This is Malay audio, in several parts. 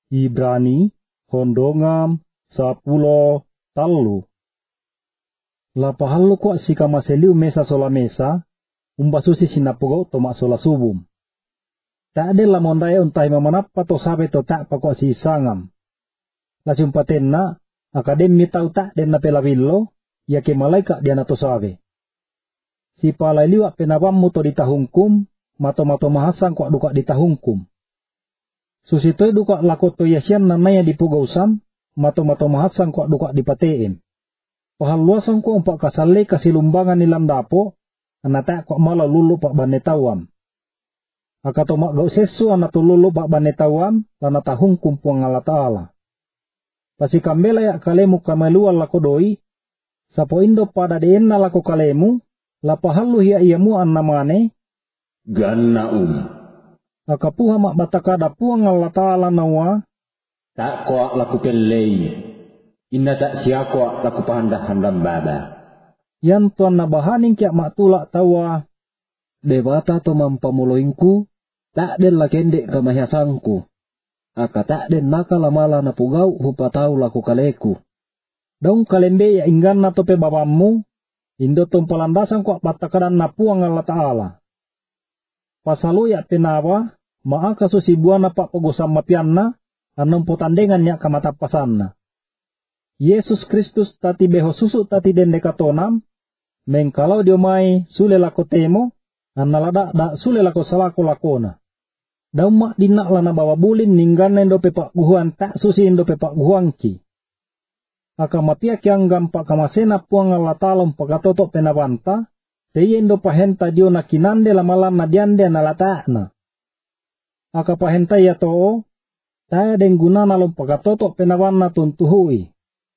Ibrani hondongam 10:3. Lapahallu kwa sika maseliu mesa sola mesa, umbasusi sinapugau tomak sola subum. Tak ada lamondaya untai mamanapa to sabe to tak pakwa si sangam. Lajumpatenna, akademi tau tak den na pelavillo, ya ke malaika dia na to sabe. Si palai liwak penawammu to ditahungkum, mato-mato mahasang kwa duka ditahungkum. Susitoi duka lakoto yasian nanaya dipugau sam, mato-mato mahasang kwa duka dipatein. Pahaluasan ko umpak kasale kasilumbangan nilam dapo, anata kwa mala lulu pak banetawam. Akato mak gau sesu anatu lulu pak banetawam, lanata hungkum puang Allah Ta'ala. Pasi kambela ya kalemu kamaluan lako doi, sapo indo pada deenna lako kalemu, lapahalu hiya iyamu annamane, ganna akapuha mak batakada puang Allah Ta'ala nawa, tak ko laku pelei. Inna tak siako laku pahandah-handam baba. Yan tuan nabahaning kiak mak tulak tawa, debata to mampamuloinku, tak den lakendek kamahasangku. Aka tak den maka lamala na pugau hupatau laku kaleku. Daung kalembe ya inggan na tope babammu, indo tumpalandasan kuak batakadan na puang Allah Ta'ala. Pasalu ya penawa, maaka susibuan na pak pagusam mapianna, anong potandengan niya kamatapasanna. Yesus Kristus tati beho susu tati den dekatonam, mengkalau diomai sule lako temo, annalada da sule lako salako lakona. Daum mak dinak lana bawa bulin ninggan endo pepak guhuan tak susi endo pepak guhuangki. Aka mapia kianggam pak kamasena puang Allah Ta'ala pagatotok penabanta, teye endo pahenta dio na kinande lamalan na diande analataakna. Aka pahenta ya too, taya den gunana lom pagatotok penabanna tuntuhui.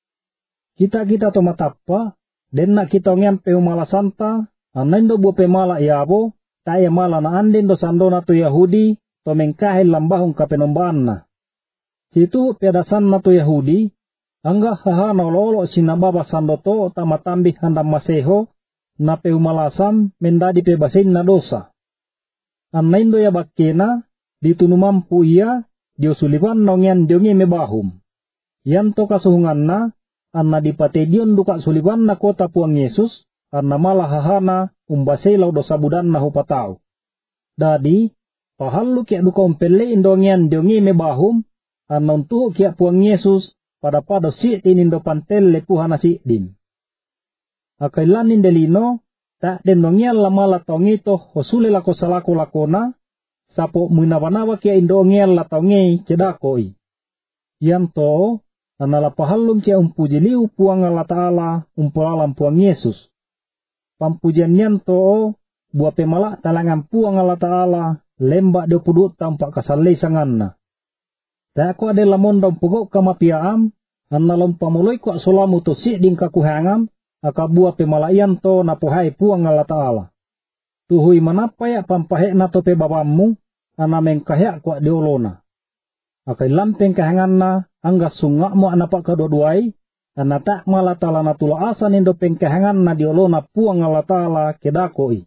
Kita to matappa, den nak kita ngian peumala santa, anendo buo pemala iabo, taya mala na anden do sandona to Yahudi, to mengkahil lambahung kapenombanna. Situ pedasan na to Yahudi, angga hahana lolo sinababa sandoto tamatambi handam maseho, na peumalasam mendadi pebasin na dosa. Anendo ya bakkena, ditunumampu iya, diosuliban nongian diongi mebahum. Yanto kasuhunganna, anna dipatedion duka suliban na kota puang Yesus, anna malah hahana umbaselaw dosa budan na hupatao. Dadi, pahalu kia duka umpele indongian diongi mebahum, anna untuho kia puang Yesus, pada si'tin indo pantel lepuhana si'din. Akailanin delino, tak den dongian lamala tongito hosule lako salako lakona, sapo muinabanawa kia indongian la tongi cedakoi. Yanto, anala pahalum kia umpujiliu puang Allah Ta'ala umpulalam puang Yesus. Pampujian yanto, buah pemalak talangan puang Allah Ta'ala, lembak 22 tampak kasalai sanganna. Tak ko adela mondong pugok kamapiaam, annalom pamuloi ko solamu to si'ding kakuhangam, akabua pemalayan to napohai puang Allah Ta'ala. Tuhui manapaya pampahek na to pe babammu, anameng kahyak ko diolona. Akai lampeng kahanganna, angga sungak mo anapak kadua-duai, anata mala Ta'ala natula asan indo pengkahangan na diolona puang Allah Ta'ala kedakoi.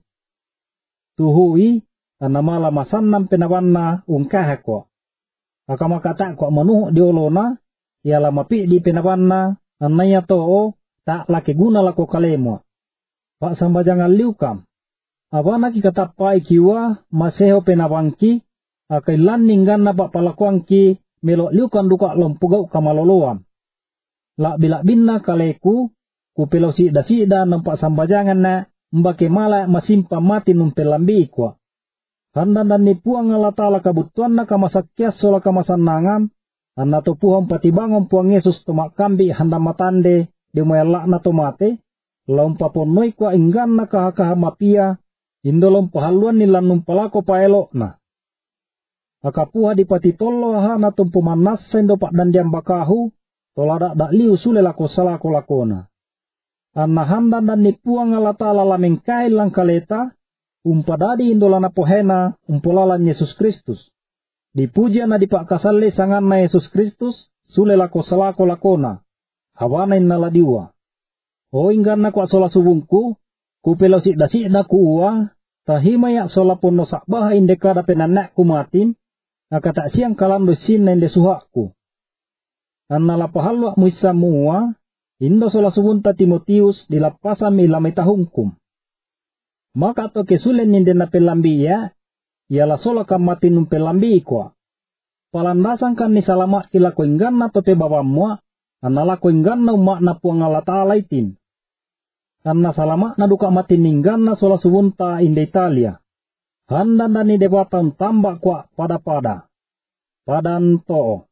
Tuhui, anamala masannam penabanna ungkahako. Akamakata ko manuh diolona, ialah mapi di penabanna, anaya too, tak laki guna lako kalemo. Pak sambajangan liukam. Abana ki katapai kiwa, maseho penabangki, akai landinggan na pak palakuangki, melok liukan duka lompugau kamaloloam. Lak bilak binna kaleku, kupelo sida-sida nampak sambajangan na, mbake mala masimpa mati numpelambi ikwa. Handan dan nipuang Allah Ta'ala kabutuan na kamasakyas sola kamasannangam, anato puhang patibangon puang Yesus tomak kambi handam matande, dimayalak na tomate, lompaponoi kwa inggan na kahakaha mapia, indolom pahaluan nilan numpalako paelok na. Akapuha dipatitolo ha na tumpumanas sendo pak dandiam bakahu, tolada dak liu sule lako salako lakona. Anahandan dan nipuang Allah Ta'ala lamengkai lang kaleta, umpadadi indolana pohena umpolalan Yesus Kristus. Dipuja na dipakasale sangan na Yesus Kristus, sule lako salako lakona. Hawana innaladiwa. O inggan na kwa sola subungku, kupelo sikda-sikda kuwa, tahima ya sola pono sakbaha indekada penanak kumatin, aka tak siang kalando sin nende suhaku. Anna lapahalwa muissa mua, indo sola subunta Timotius dilapasan milamay tahungkum. Maka to kesulen ninde na pelambi ya, ialah sola kamatinum pelambi ko. Palandasan kan ni salamat kila ko ingganna to pe babamua, anala ko ingganna umakna puang Allah Ta'ala itin. Anna salamat na duka mati ningganna sola subunta inde Italia. Handa ni debatan tambak kwa pada-pada. Padan to.